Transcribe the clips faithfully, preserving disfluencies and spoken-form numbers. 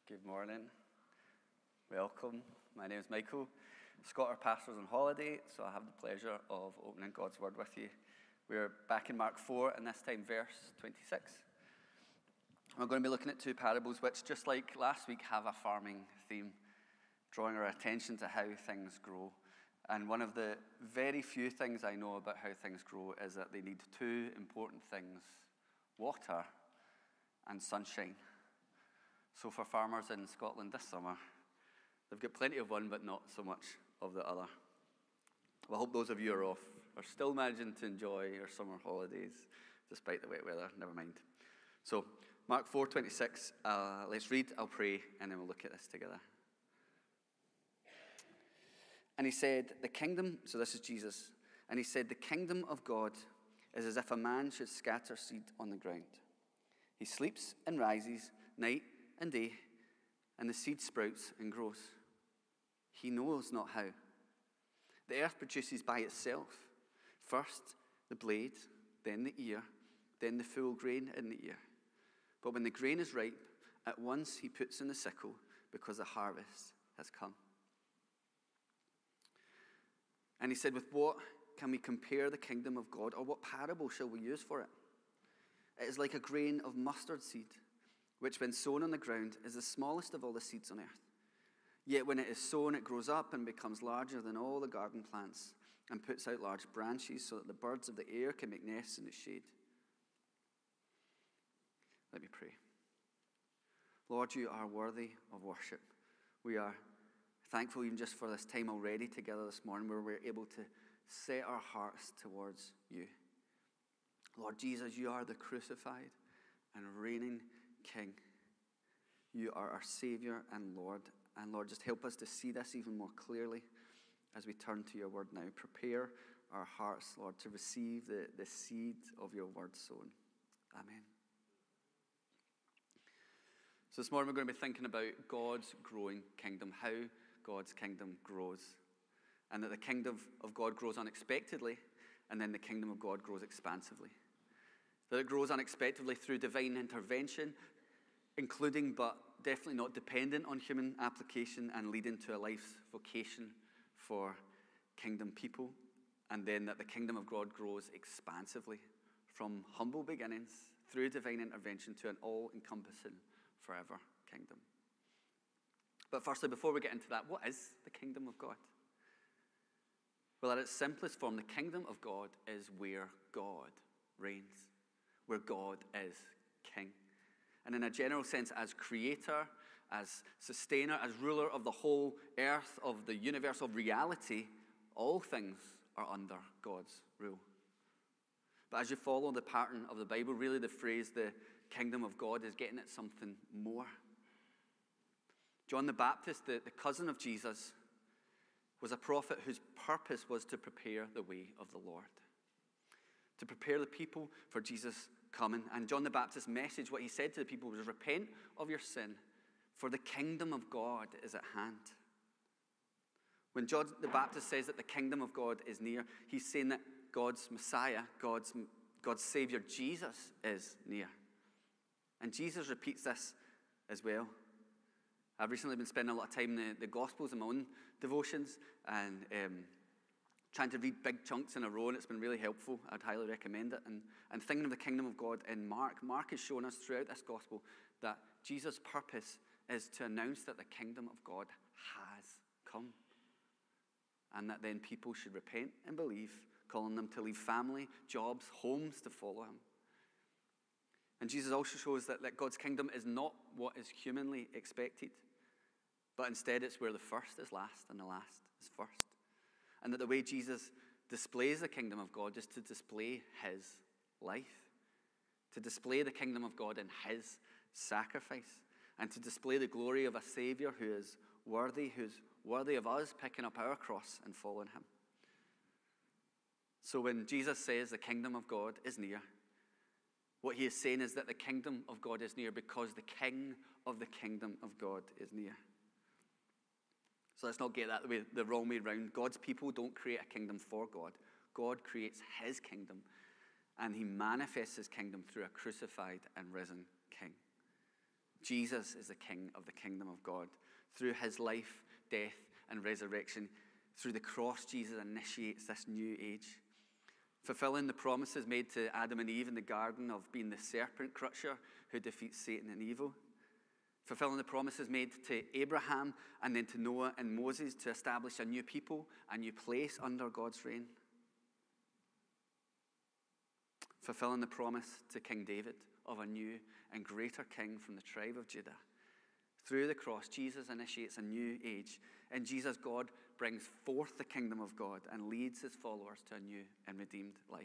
Good morning. Welcome. My name is Michael. Scott, our pastor's on holiday, so I have the pleasure of opening God's Word with you. We're back in Mark four, and this time verse twenty-six. We're going to be looking at two parables which, just like last week, have a farming theme, drawing our attention to how things grow. And one of the very few things I know about how things grow is that they need two important things: water and sunshine. So for farmers in Scotland this summer, they've got plenty of one, but not so much of the other. Well, I hope those of you who are off are still managing to enjoy your summer holidays, despite the wet weather. Never mind. So, Mark four twenty-six, uh, let's read, I'll pray, and then we'll look at this together. And he said, the kingdom, so this is Jesus, and he said, the kingdom of God is as if a man should scatter seed on the ground. He sleeps and rises night and day, and the seed sprouts and grows. He knows not how. The earth produces by itself first the blade, then the ear, then the full grain in the ear. But when the grain is ripe, at once he puts in the sickle, because the harvest has come. And he said, with what can we compare the kingdom of God, or what parable shall we use for it? It is like a grain of mustard seed, which when sown on the ground is the smallest of all the seeds on earth. Yet when it is sown, it grows up and becomes larger than all the garden plants, and puts out large branches so that the birds of the air can make nests in its shade. Let me pray. Lord, you are worthy of worship. We are thankful even just for this time already together this morning, where we're able to set our hearts towards you. Lord Jesus, you are the crucified and reigning King. You are our Savior and Lord. And Lord, just help us to see this even more clearly as we turn to your word now. Prepare our hearts, Lord, to receive the, the seed of your word sown. Amen. So this morning we're going to be thinking about God's growing kingdom, how God's kingdom grows. And that the kingdom of God grows unexpectedly, and then the kingdom of God grows expansively. That it grows unexpectedly through divine intervention, including but definitely not dependent on human application, and leading to a life's vocation for kingdom people. And then that the kingdom of God grows expansively from humble beginnings through divine intervention to an all-encompassing forever kingdom. But firstly, before we get into that, what is the kingdom of God? Well, at its simplest form, the kingdom of God is where God reigns, where God is king. And in a general sense, as creator, as sustainer, as ruler of the whole earth, of the universe, of reality, all things are under God's rule. But as you follow the pattern of the Bible, really the phrase, the kingdom of God, is getting at something more. John the Baptist, the, the cousin of Jesus, was a prophet whose purpose was to prepare the way of the Lord, to prepare the people for Jesus' coming. And John the Baptist's message, what he said to the people, was repent of your sin, for the kingdom of God is at hand. When John the Baptist says that the kingdom of God is near, he's saying that God's Messiah, God's, God's Savior, Jesus, is near. And Jesus repeats this as well. I've recently been spending a lot of time in the, the Gospels in my own devotions, and um, trying to read big chunks in a row, and it's been really helpful. I'd highly recommend it. And, and thinking of the kingdom of God in Mark, Mark has shown us throughout this Gospel that Jesus' purpose is to announce that the kingdom of God has come. And that then people should repent and believe, calling them to leave family, jobs, homes to follow him. And Jesus also shows that, that God's kingdom is not what is humanly expected, but instead it's where the first is last and the last is first. And that the way Jesus displays the kingdom of God is to display his life, to display the kingdom of God in his sacrifice, and to display the glory of a Savior who is worthy, who's worthy of us picking up our cross and following him. So when Jesus says the kingdom of God is near, what he is saying is that the kingdom of God is near because the king of the kingdom of God is near. So let's not get that the, way, the wrong way around. God's people don't create a kingdom for God. God creates his kingdom, and he manifests his kingdom through a crucified and risen king. Jesus is the King of the kingdom of God. Through his life, death, and resurrection, through the cross, Jesus initiates this new age, fulfilling the promises made to Adam and Eve in the garden of being the serpent crusher who defeats Satan and evil, fulfilling the promises made to Abraham and then to Noah and Moses to establish a new people, a new place under God's reign, fulfilling the promise to King David of a new and greater king from the tribe of Judah. Through the cross, Jesus initiates a new age. In Jesus, God brings forth the kingdom of God and leads his followers to a new and redeemed life.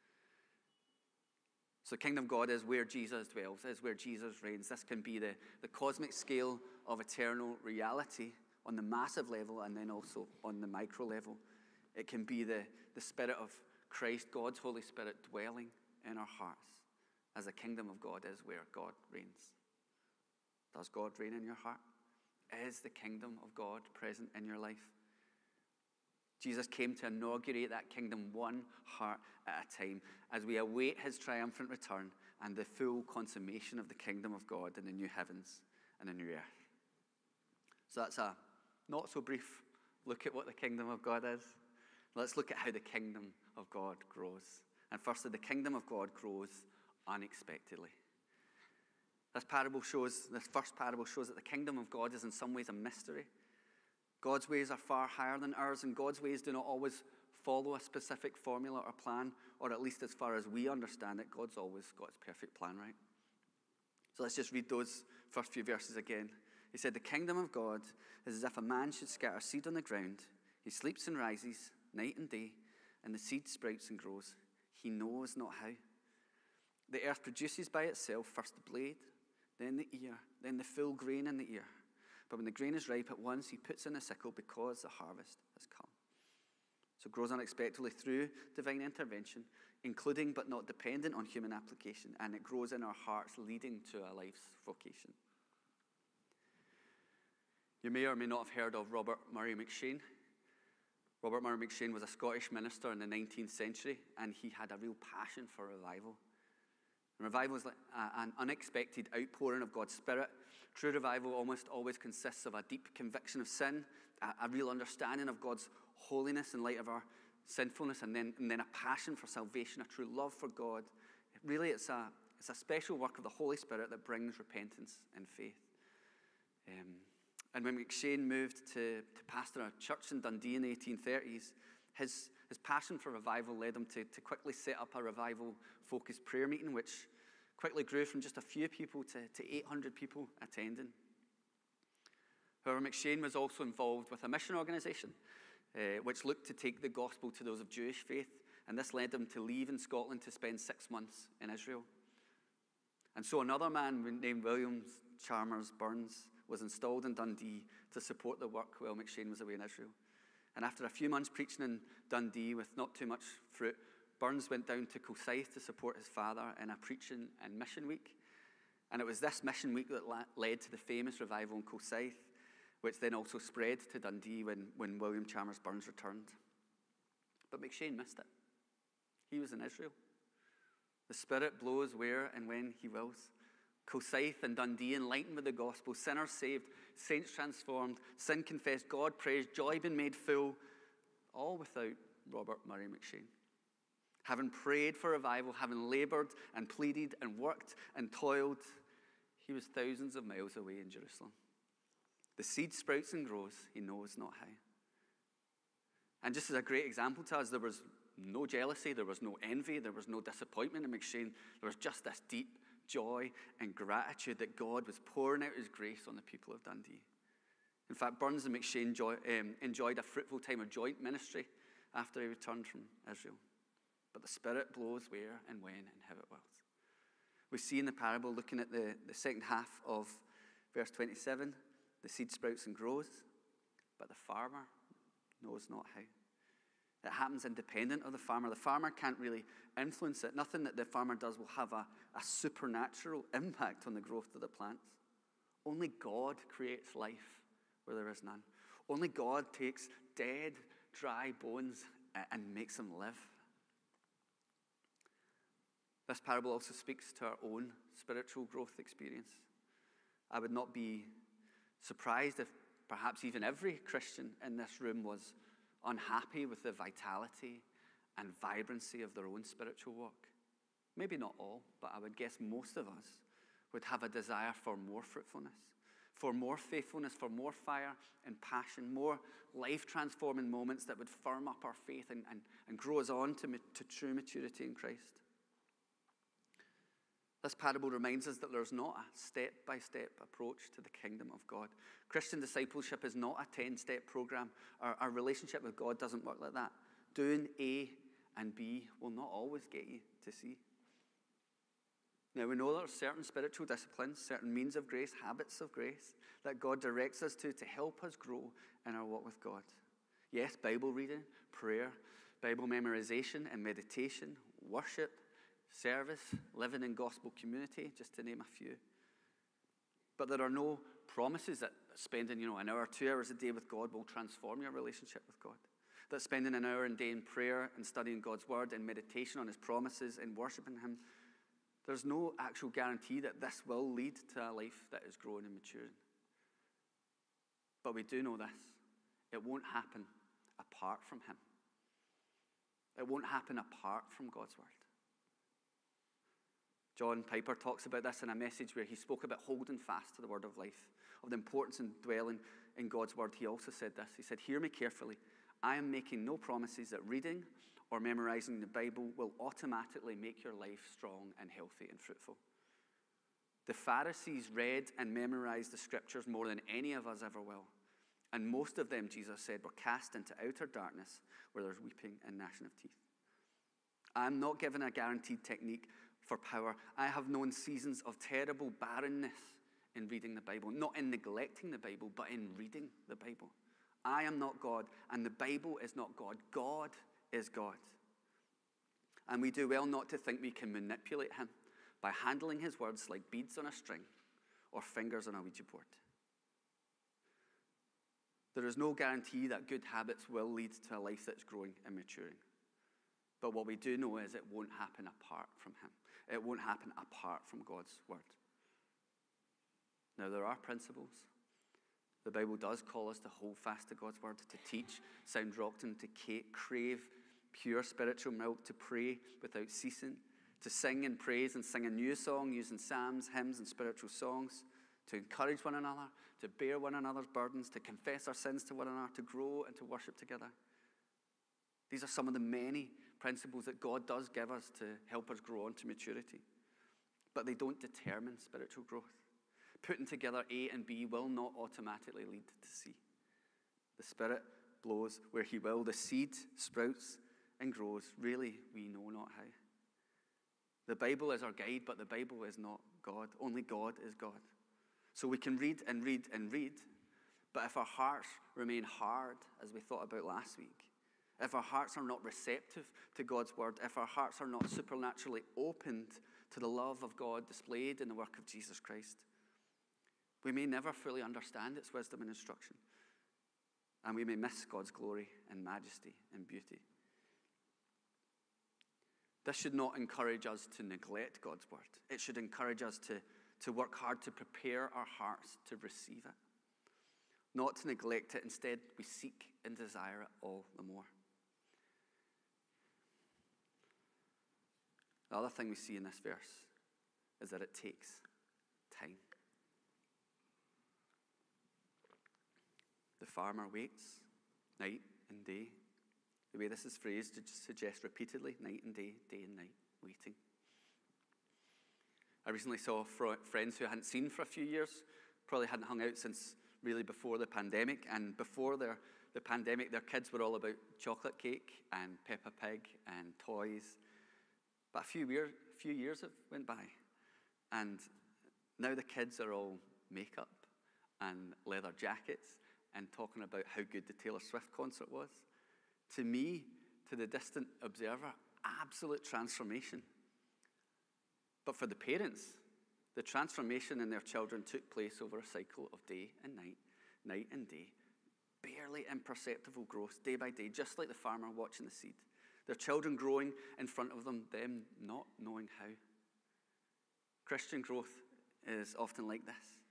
So the kingdom of God is where Jesus dwells, is where Jesus reigns. This can be the, the cosmic scale of eternal reality on the massive level and then also on the micro level. It can be the, the Spirit of Christ, God's Holy Spirit, dwelling in our hearts, as the kingdom of God is where God reigns. Does God reign in your heart? Is the kingdom of God present in your life? Jesus came to inaugurate that kingdom one heart at a time as we await his triumphant return and the full consummation of the kingdom of God in the new heavens and the new earth. So that's a not so brief look at what the kingdom of God is. Let's look at how the kingdom of God grows. And firstly, the kingdom of God grows unexpectedly. This parable shows, this first parable shows that the kingdom of God is in some ways a mystery. God's ways are far higher than ours, and God's ways do not always follow a specific formula or plan, or at least as far as we understand it, God's always got his perfect plan right. So let's just read those first few verses again. He said, the kingdom of God is as if a man should scatter seed on the ground. He sleeps and rises night and day, and the seed sprouts and grows. He knows not how. The earth produces by itself first the blade, then the ear, then the full grain in the ear. But when the grain is ripe, at once he puts in a sickle because the harvest has come. So it grows unexpectedly through divine intervention, including but not dependent on human application, and it grows in our hearts, leading to a life's vocation. You may or may not have heard of Robert Murray M'Cheyne. Robert Murray M'Cheyne was a Scottish minister in the nineteenth century, and he had a real passion for revival. And revival is like an unexpected outpouring of God's Spirit. True revival almost always consists of a deep conviction of sin, a, a real understanding of God's holiness in light of our sinfulness, and then, and then a passion for salvation, a true love for God. Really, it's a, it's a special work of the Holy Spirit that brings repentance and faith. Um, and when M'Cheyne moved to, to pastor a church in Dundee in the eighteen thirties, his, his passion for revival led him to, to quickly set up a revival-focused prayer meeting, which quickly grew from just a few people to, to eight hundred people attending. However, M'Cheyne was also involved with a mission organisation, uh, which looked to take the gospel to those of Jewish faith, and this led him to leave in Scotland to spend six months in Israel. And so another man named William Chalmers Burns was installed in Dundee to support the work while M'Cheyne was away in Israel. And after a few months preaching in Dundee with not too much fruit, Burns went down to Kilsyth to support his father in a preaching and mission week. And it was this mission week that la- led to the famous revival in Kilsyth, which then also spread to Dundee when, when William Chalmers Burns returned. But M'Cheyne missed it. He was in Israel. The Spirit blows where and when he wills. Kilsyth and Dundee enlightened with the gospel, sinners saved, saints transformed, sin confessed, God praised, joy been made full, all without Robert Murray M'Cheyne. Having prayed for revival, having laboured and pleaded and worked and toiled, he was thousands of miles away in Jerusalem. The seed sprouts and grows, he knows not how. And just as a great example to us, there was no jealousy, there was no envy, there was no disappointment in M'Cheyne. There was just this deep joy and gratitude that God was pouring out his grace on the people of Dundee. In fact, Burns and M'Cheyne joy, um, enjoyed a fruitful time of joint ministry after he returned from Israel. But the Spirit blows where and when and how it wills. We see in the parable, looking at the, the second half of verse twenty-seven, the seed sprouts and grows, but the farmer knows not how. It happens independent of the farmer. The farmer can't really influence it. Nothing that the farmer does will have a, a supernatural impact on the growth of the plants. Only God creates life where there is none. Only God takes dead, dry bones and makes them live. This parable also speaks to our own spiritual growth experience. I would not be surprised if perhaps even every Christian in this room was unhappy with the vitality and vibrancy of their own spiritual walk. Maybe not all, but I would guess most of us would have a desire for more fruitfulness, for more faithfulness, for more fire and passion, more life-transforming moments that would firm up our faith and, and, and grow us on to, to true maturity in Christ. This parable reminds us that there's not a step-by-step approach to the kingdom of God. Christian discipleship is not a ten-step program. Our, our relationship with God doesn't work like that. Doing A and B will not always get you to C. Now, we know there are certain spiritual disciplines, certain means of grace, habits of grace that God directs us to to help us grow in our walk with God. Yes, Bible reading, prayer, Bible memorization and meditation, worship, service, living in gospel community, just to name a few. But there are no promises that spending, you know, an hour, two hours a day with God will transform your relationship with God. That spending an hour a day in prayer and studying God's word and meditation on his promises and worshiping him, there's no actual guarantee that this will lead to a life that is growing and maturing. But we do know this. It won't happen apart from him. It won't happen apart from God's word. John Piper talks about this in a message where he spoke about holding fast to the word of life, of the importance in dwelling in God's word. He also said this. He said, "Hear me carefully. I am making no promises that reading or memorizing the Bible will automatically make your life strong and healthy and fruitful. The Pharisees read and memorized the scriptures more than any of us ever will. And most of them, Jesus said, were cast into outer darkness where there's weeping and gnashing of teeth. I'm not given a guaranteed technique for power. I have known seasons of terrible barrenness in reading the Bible, not in neglecting the Bible, but in reading the Bible. I am not God, and the Bible is not God. God is God. And we do well not to think we can manipulate him by handling his words like beads on a string or fingers on a Ouija board. There is no guarantee that good habits will lead to a life that's growing and maturing. But what we do know is it won't happen apart from him. It won't happen apart from God's word. Now, there are principles. The Bible does call us to hold fast to God's word, to teach sound doctrine, to crave pure spiritual milk, to pray without ceasing, to sing and praise and sing a new song using psalms, hymns, and spiritual songs, to encourage one another, to bear one another's burdens, to confess our sins to one another, to grow and to worship together. These are some of the many principles that God does give us to help us grow on to maturity. But they don't determine spiritual growth. Putting together A and B will not automatically lead to C. The Spirit blows where he will. The seed sprouts and grows. Really, we know not how. The Bible is our guide, but the Bible is not God. Only God is God. So we can read and read and read, but if our hearts remain hard, as we thought about last week, if our hearts are not receptive to God's word, if our hearts are not supernaturally opened to the love of God displayed in the work of Jesus Christ, we may never fully understand its wisdom and instruction, and we may miss God's glory and majesty and beauty. This should not encourage us to neglect God's word. It should encourage us to, to work hard to prepare our hearts to receive it, not to neglect it. Instead, we seek and desire it all the more. The other thing we see in this verse is that it takes time. The farmer waits night and day. The way this is phrased suggests repeatedly, night and day, day and night, waiting. I recently saw fr- friends who I hadn't seen for a few years, probably hadn't hung out since really before the pandemic, and before their, the pandemic, their kids were all about chocolate cake and Peppa Pig and toys. But a few, year, few years have went by, and now the kids are all makeup and leather jackets and talking about how good the Taylor Swift concert was. To me, to the distant observer, absolute transformation. But for the parents, the transformation in their children took place over a cycle of day and night, night and day. Barely imperceptible growth, day by day, just like the farmer watching the seed. Their children growing in front of them, them not knowing how. Christian growth is often like this.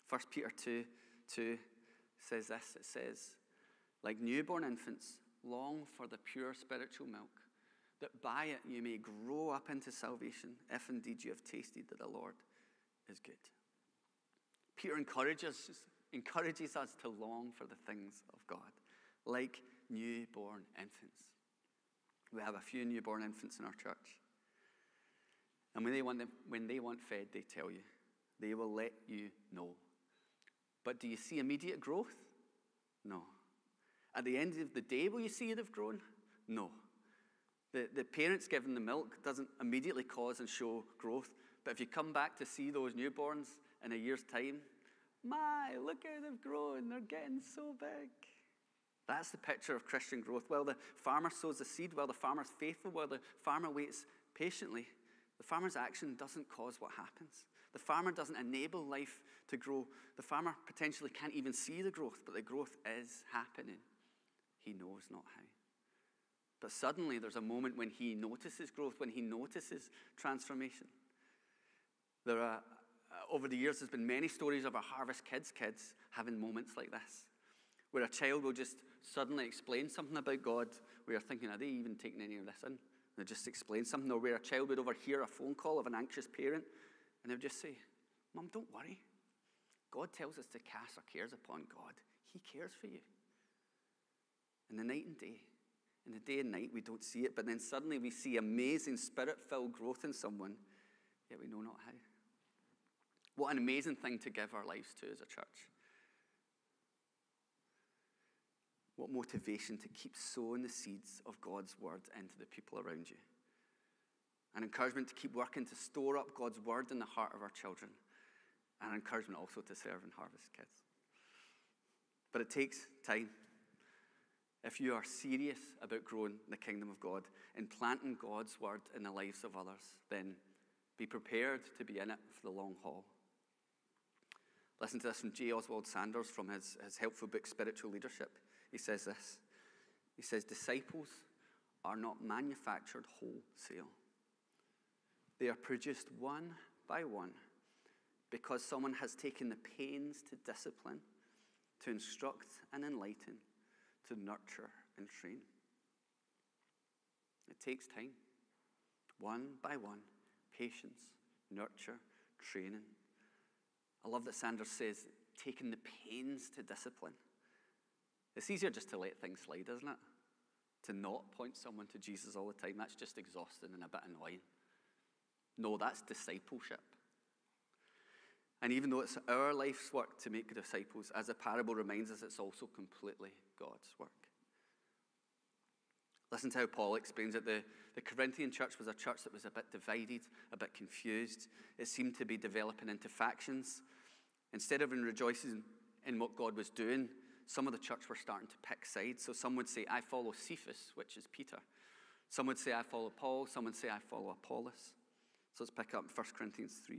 First Peter two two says this. It says, like newborn infants, long for the pure spiritual milk, that by it you may grow up into salvation, if indeed you have tasted that the Lord is good. Peter encourages, encourages us to long for the things of God, like newborn infants. We have a few newborn infants in our church. And when they want them, when they want fed, they tell you. They will let you know. But do you see immediate growth? No. At the end of the day, will you see they've grown? No. The, the parents giving the milk doesn't immediately cause and show growth. But if you come back to see those newborns in a year's time, my, look how they've grown. They're getting so big. That's the picture of Christian growth. While the farmer sows the seed, while the farmer's faithful, while the farmer waits patiently, the farmer's action doesn't cause what happens. The farmer doesn't enable life to grow. The farmer potentially can't even see the growth, but the growth is happening. He knows not how. But suddenly there's a moment when he notices growth, when he notices transformation. There are, uh, over the years, there's been many stories of our Harvest Kids kids having moments like this, where a child will just suddenly explain something about God. We are thinking, are they even taking any of this in? They just explain something, or where a child would overhear a phone call of an anxious parent, and they would just say, Mum, don't worry. God tells us to cast our cares upon God. He cares for you. In the night and day, in the day and night, we don't see it, but then suddenly we see amazing spirit-filled growth in someone, yet we know not how. What an amazing thing to give our lives to as a church. What motivation to keep sowing the seeds of God's word into the people around you. An encouragement to keep working to store up God's word in the heart of our children. And an encouragement also to serve in Harvest Kids. But it takes time. If you are serious about growing the kingdom of God and planting God's word in the lives of others, then be prepared to be in it for the long haul. Listen to this from J. Oswald Sanders from his, his helpful book, Spiritual Leadership. He says this. He says, disciples are not manufactured wholesale. They are produced one by one because someone has taken the pains to discipline, to instruct and enlighten, to nurture and train. It takes time. One by one, patience, nurture, training. I love that Sanders says, taking the pains to discipline. It's easier just to let things slide, isn't it? To not point someone to Jesus all the time. That's just exhausting and a bit annoying. No, that's discipleship. And even though it's our life's work to make disciples, as the parable reminds us, it's also completely God's work. Listen to how Paul explains it. The, the Corinthian church was a church that was a bit divided, a bit confused. It seemed to be developing into factions. Instead of rejoicing in what God was doing, some of the church were starting to pick sides. So some would say, I follow Cephas, which is Peter. Some would say, I follow Paul. Some would say, I follow Apollos. So let's pick up First Corinthians three.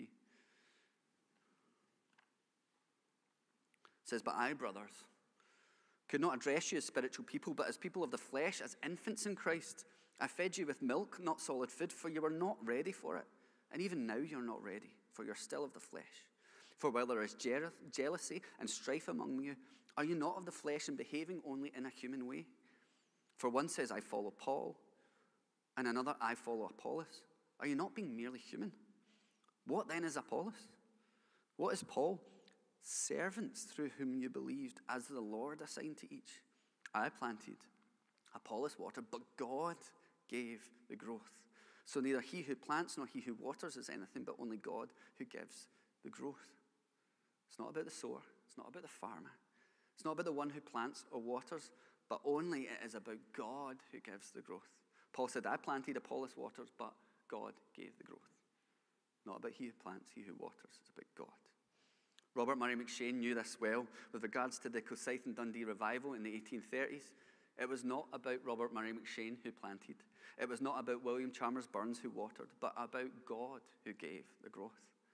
It says, but I, brothers, could not address you as spiritual people, but as people of the flesh, as infants in Christ. I fed you with milk, not solid food, for you were not ready for it. And even now you're not ready, for you're still of the flesh. For while there is je- jealousy and strife among you, are you not of the flesh and behaving only in a human way? For one says, I follow Paul, and another, I follow Apollos. Are you not being merely human? What then is Apollos? What is Paul? Servants through whom you believed, as the Lord assigned to each. I planted, Apollos watered, but God gave the growth. So neither he who plants nor he who waters is anything, but only God who gives the growth. It's not about the sower. It's not about the farmer. It's not about the one who plants or waters, but only it is about God who gives the growth. Paul said, I planted, Apollos waters, but God gave the growth. Not about he who plants, he who waters. It's about God. Robert Murray McCheyne knew this well with regards to the Cocyth and Dundee revival in the eighteen thirties. It was not about Robert Murray McCheyne who planted. It was not about William Chalmers Burns who watered, but about God who gave the growth.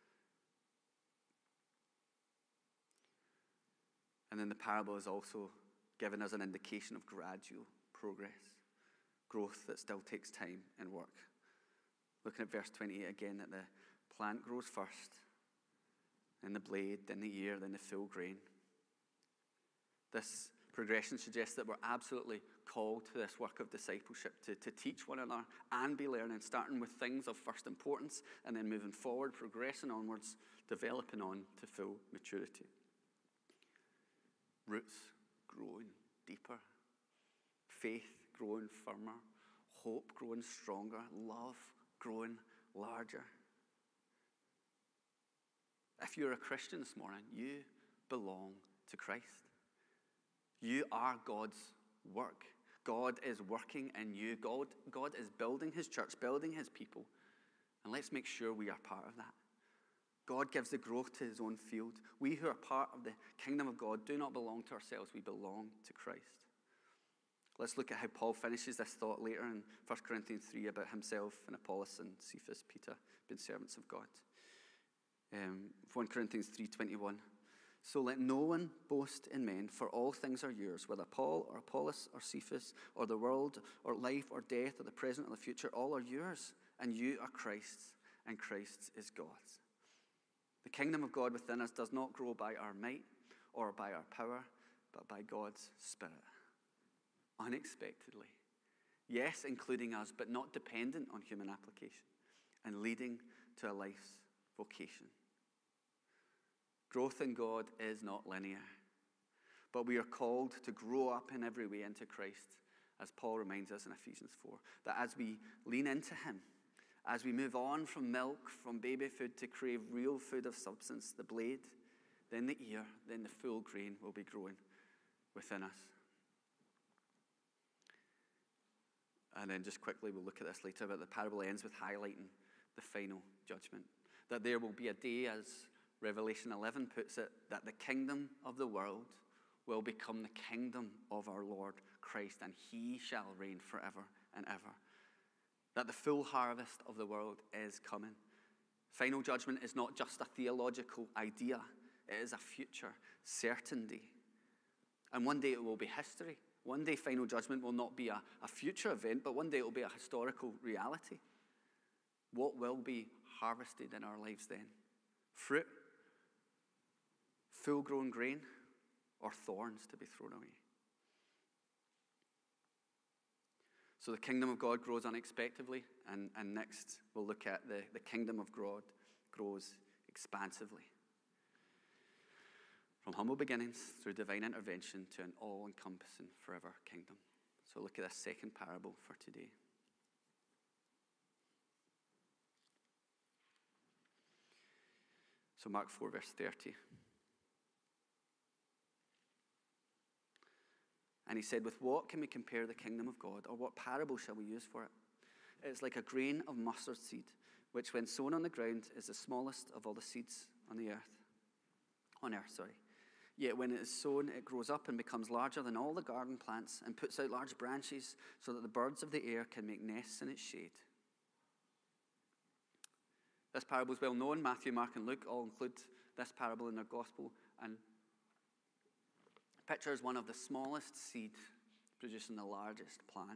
And then the parable is also given us an indication of gradual progress, growth that still takes time and work. Looking at verse twenty-eight again, that the plant grows first, then the blade, then the ear, then the full grain. This progression suggests that we're absolutely called to this work of discipleship, to, to teach one another and be learning, starting with things of first importance and then moving forward, progressing onwards, developing on to full maturity. Roots growing deeper, faith growing firmer, hope growing stronger, love growing larger. If you're a Christian this morning, you belong to Christ. You are God's work. God is working in you. God, God is building his church, building his people. And let's make sure we are part of that. God gives the growth to his own field. We who are part of the kingdom of God do not belong to ourselves. We belong to Christ. Let's look at how Paul finishes this thought later in First Corinthians three about himself and Apollos and Cephas, Peter, being servants of God. Um, First Corinthians three twenty-one. So let no one boast in men, for all things are yours, whether Paul or Apollos or Cephas or the world or life or death or the present or the future, all are yours, and you are Christ's, and Christ's is God's. The kingdom of God within us does not grow by our might or by our power, but by God's Spirit. Unexpectedly. Yes, including us, but not dependent on human application, and leading to a life's vocation. Growth in God is not linear, but we are called to grow up in every way into Christ, as Paul reminds us in Ephesians four, that as we lean into him, as we move on from milk, from baby food to crave real food of substance, the blade, then the ear, then the full grain will be growing within us. And then just quickly, we'll look at this later, but the parable ends with highlighting the final judgment. That there will be a day, as Revelation eleven puts it, that the kingdom of the world will become the kingdom of our Lord Christ, and he shall reign forever and ever. That the full harvest of the world is coming. Final judgment is not just a theological idea, it is a future certainty. And one day it will be history. One day final judgment will not be a, a future event, but one day it will be a historical reality. What will be harvested in our lives then? Fruit? Full-grown grain? Or thorns to be thrown away? So the kingdom of God grows unexpectedly, and, and next we'll look at the, the kingdom of God grows expansively. From humble beginnings through divine intervention to an all-encompassing forever kingdom. So look at this second parable for today. So Mark four, verse thirty. And he said, with what can we compare the kingdom of God, or what parable shall we use for it? It is like a grain of mustard seed, which when sown on the ground is the smallest of all the seeds on the earth. On earth, sorry. Yet when it is sown, it grows up and becomes larger than all the garden plants and puts out large branches so that the birds of the air can make nests in its shade. This parable is well known. Matthew, Mark, and Luke all include this parable in their gospel, and pictures one of the smallest seed producing the largest plant.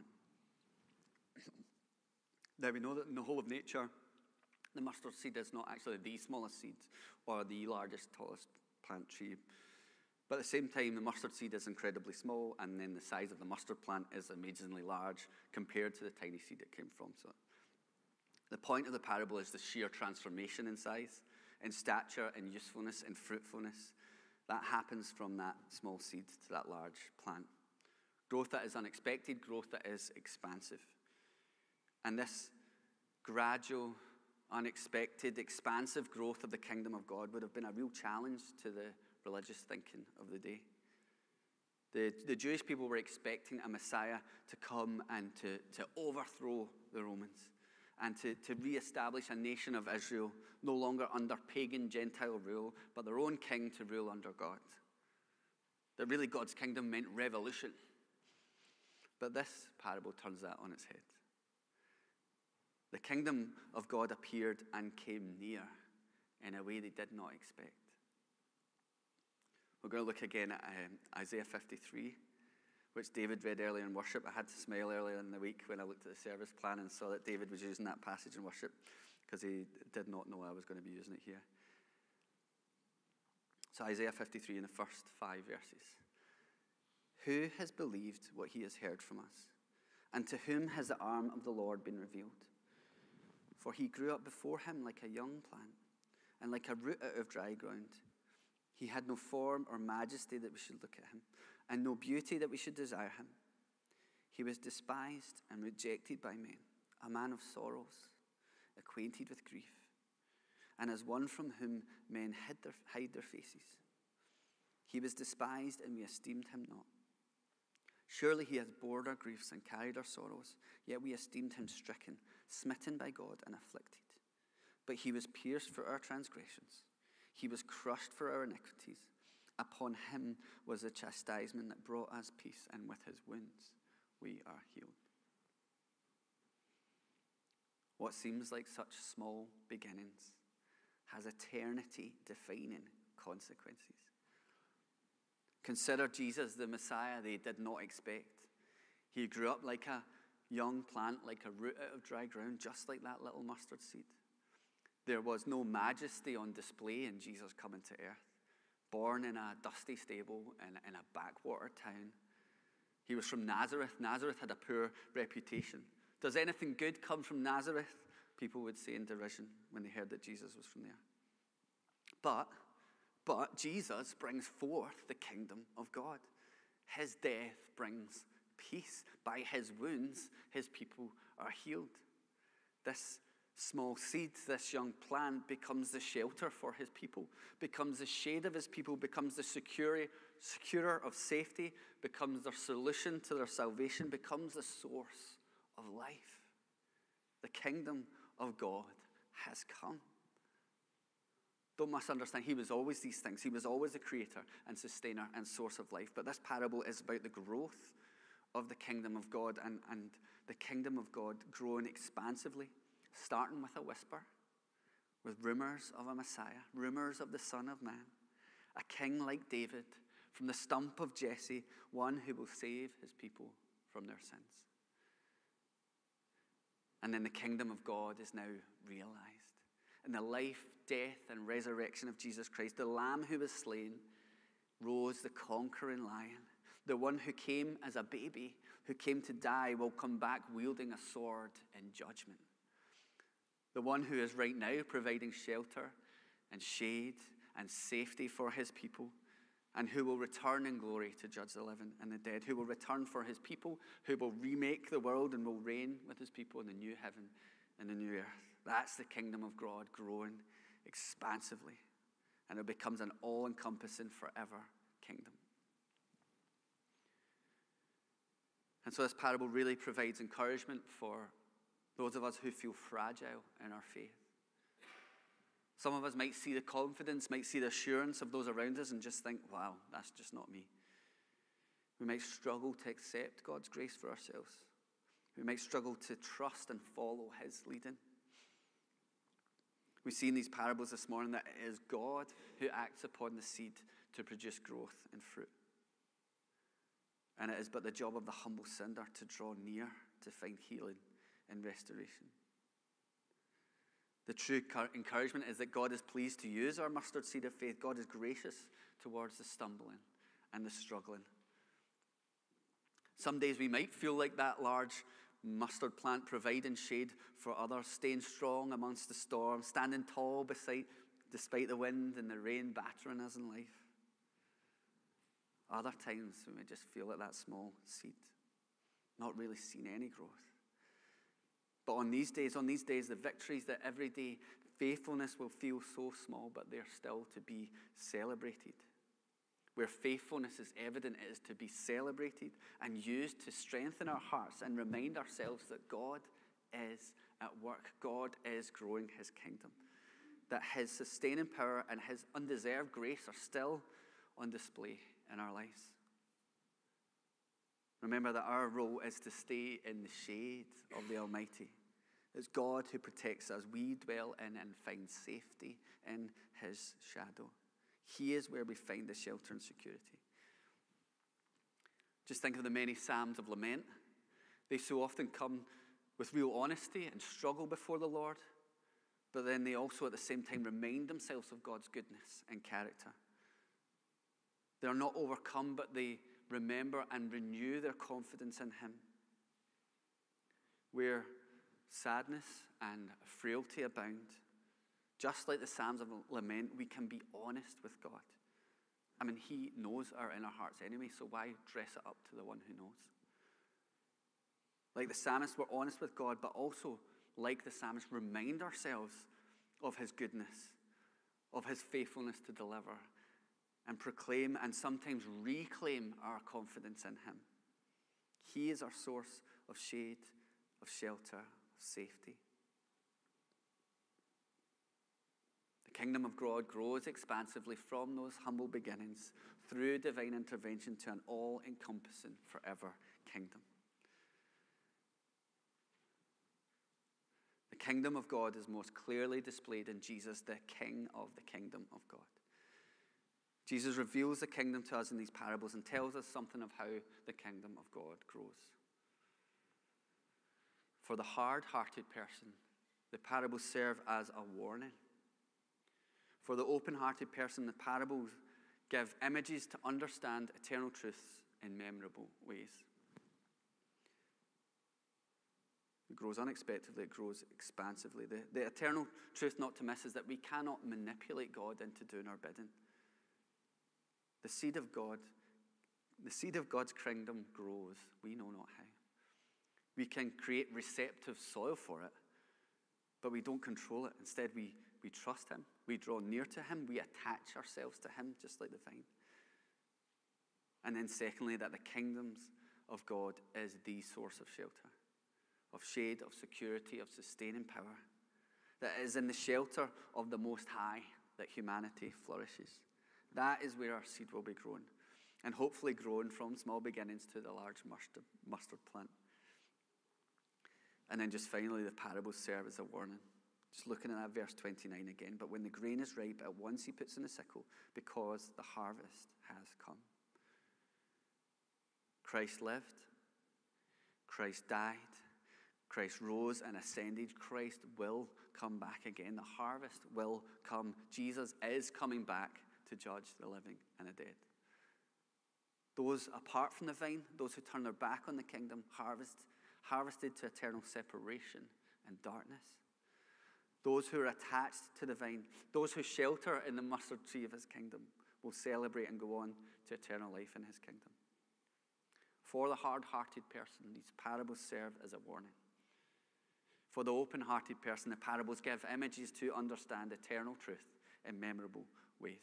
Now we know that in the whole of nature, the mustard seed is not actually the smallest seed or the largest, tallest plant tree. But at the same time, the mustard seed is incredibly small, and then the size of the mustard plant is amazingly large compared to the tiny seed it came from. So the point of the parable is the sheer transformation in size, in stature, in usefulness, in fruitfulness. That happens from that small seed to that large plant. Growth that is unexpected, growth that is expansive. And this gradual, unexpected, expansive growth of the kingdom of God would have been a real challenge to the religious thinking of the day. The, the Jewish people were expecting a Messiah to come and to, to overthrow the Romans and to, to reestablish a nation of Israel, no longer under pagan Gentile rule, but their own king to rule under God. That really God's kingdom meant revolution. But this parable turns that on its head. The kingdom of God appeared and came near in a way they did not expect. We're going to look again at um, Isaiah fifty-three, which David read earlier in worship. I had to smile earlier in the week when I looked at the service plan and saw that David was using that passage in worship, because he did not know I was going to be using it here. So Isaiah fifty-three in the first five verses. Who has believed what he has heard from us? And to whom has the arm of the Lord been revealed? For he grew up before him like a young plant, and like a root out of dry ground. He had no form or majesty that we should look at him, and no beauty that we should desire him. He was despised and rejected by men, a man of sorrows, acquainted with grief, and as one from whom men hid their, hide their faces. He was despised, and we esteemed him not. Surely he has borne our griefs and carried our sorrows, yet we esteemed him stricken, smitten by God, and afflicted. But he was pierced for our transgressions. He was crushed for our iniquities. Upon him was the chastisement that brought us peace, and with his wounds we are healed. What seems like such small beginnings has eternity-defining consequences. Consider Jesus, the Messiah they did not expect. He grew up like a young plant, like a root out of dry ground, just like that little mustard seed. There was no majesty on display in Jesus coming to earth. Born in a dusty stable in, in a backwater town. He was from Nazareth. Nazareth had a poor reputation. Does anything good come from Nazareth? People would say in derision when they heard that Jesus was from there. But, but Jesus brings forth the kingdom of God. His death brings peace. By his wounds, his people are healed. This small seed, this young plant, becomes the shelter for his people, becomes the shade of his people, becomes the secure, securer of safety, becomes their solution to their salvation, becomes the source of life. The kingdom of God has come. Don't misunderstand, he was always these things. He was always the creator and sustainer and source of life. But this parable is about the growth of the kingdom of God and, and the kingdom of God growing expansively, starting with a whisper, with rumors of a Messiah, rumors of the Son of Man, a king like David, from the stump of Jesse, one who will save his people from their sins. And then the kingdom of God is now realized. In the life, death, and resurrection of Jesus Christ, the Lamb who was slain rose the conquering lion. The one who came as a baby, who came to die, will come back wielding a sword in judgment. The one who is right now providing shelter and shade and safety for his people, and who will return in glory to judge the living and the dead, who will return for his people, who will remake the world and will reign with his people in the new heaven and the new earth. That's the kingdom of God growing expansively, and it becomes an all-encompassing forever kingdom. And so this parable really provides encouragement for those of us who feel fragile in our faith. Some of us might see the confidence, might see the assurance of those around us and just think, wow, that's just not me. We might struggle to accept God's grace for ourselves. We might struggle to trust and follow his leading. We see in these parables this morning that it is God who acts upon the seed to produce growth and fruit. And it is but the job of the humble sinner to draw near to find healing and restoration. The true encouragement is that God is pleased to use our mustard seed of faith. God is gracious towards the stumbling and the struggling. Some days we might feel like that large mustard plant providing shade for others, staying strong amongst the storm, standing tall beside, despite the wind and the rain battering us in life. Other times we may just feel like that small seed, not really seeing any growth. But on these days, on these days, the victories that everyday faithfulness will feel so small, but they're still to be celebrated. Where faithfulness is evident, it is to be celebrated and used to strengthen our hearts and remind ourselves that God is at work. God is growing his kingdom. That his sustaining power and his undeserved grace are still on display in our lives. Remember that our role is to stay in the shade of the Almighty. It's God who protects us. We dwell in and find safety in his shadow. He is where we find the shelter and security. Just think of the many psalms of lament. They so often come with real honesty and struggle before the Lord, but then they also at the same time remind themselves of God's goodness and character. They are not overcome, but they remember and renew their confidence in him. Where sadness and frailty abound, just like the Psalms of Lament, we can be honest with God. I mean, he knows our inner hearts anyway, so why dress it up to the one who knows? Like the psalmist, we're honest with God, but also, like the psalmist, remind ourselves of his goodness, of his faithfulness to deliver, and proclaim and sometimes reclaim our confidence in him. He is our source of shade, of shelter, of safety. The kingdom of God grows expansively from those humble beginnings through divine intervention to an all-encompassing forever kingdom. The kingdom of God is most clearly displayed in Jesus, the King of the kingdom of God. Jesus reveals the kingdom to us in these parables and tells us something of how the kingdom of God grows. For the hard-hearted person, the parables serve as a warning. For the open-hearted person, the parables give images to understand eternal truths in memorable ways. It grows unexpectedly, it grows expansively. The, the eternal truth not to miss is that we cannot manipulate God into doing our bidding. The seed of God, the seed of God's kingdom grows, we know not how. We can create receptive soil for it, but we don't control it. Instead, we, we trust him. We draw near to him. We attach ourselves to him, just like the vine. And then secondly, that the kingdoms of God is the source of shelter, of shade, of security, of sustaining power. That it is in the shelter of the Most High that humanity flourishes. That is where our seed will be grown, and hopefully grown from small beginnings to the large mustard, mustard plant. And then just finally, the parables serve as a warning. Just looking at that verse twenty-nine again. But when the grain is ripe, at once he puts in the sickle, because the harvest has come. Christ lived. Christ died. Christ rose and ascended. Christ will come back again. The harvest will come. Jesus is coming back to judge the living and the dead. Those apart from the vine, those who turn their back on the kingdom, harvest, harvested to eternal separation and darkness. Those who are attached to the vine, those who shelter in the mustard tree of his kingdom, will celebrate and go on to eternal life in his kingdom. For the hard-hearted person, these parables serve as a warning. For the open-hearted person, the parables give images to understand eternal truth in memorable ways.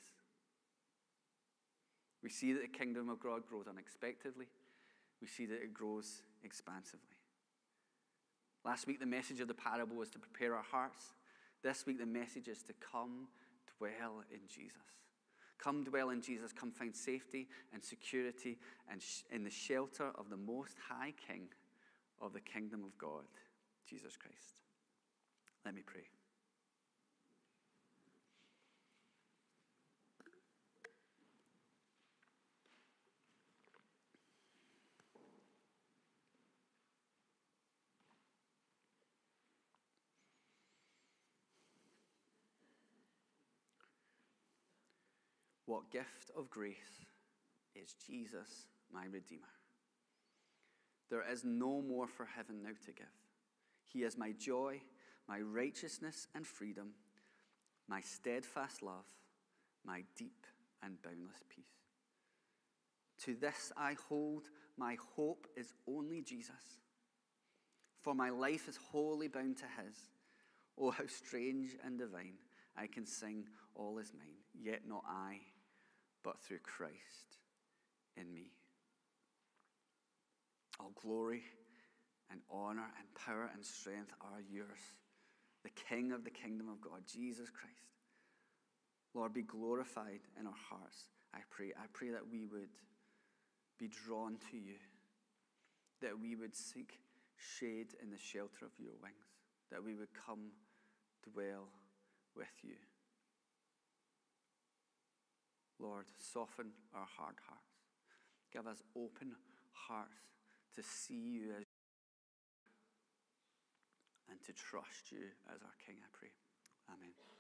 We see that the kingdom of God grows unexpectedly. We see that it grows expansively. Last week, the message of the parable was to prepare our hearts. This week, the message is to come dwell in Jesus. Come dwell in Jesus. Come find safety and security and in the shelter of the Most High King of the kingdom of God, Jesus Christ. Let me pray. What gift of grace is Jesus, my Redeemer? There is no more for heaven now to give. He is my joy, my righteousness and freedom, my steadfast love, my deep and boundless peace. To this I hold, my hope is only Jesus. For my life is wholly bound to his. Oh, how strange and divine, I can sing all is mine, yet not I, but through Christ in me. All glory and honor and power and strength are yours, the King of the kingdom of God, Jesus Christ. Lord, be glorified in our hearts, I pray. I pray that we would be drawn to you, that we would seek shade in the shelter of your wings, that we would come dwell with you. Lord, soften our hard hearts. Give us open hearts to see you as and to trust you as our King, I pray. Amen.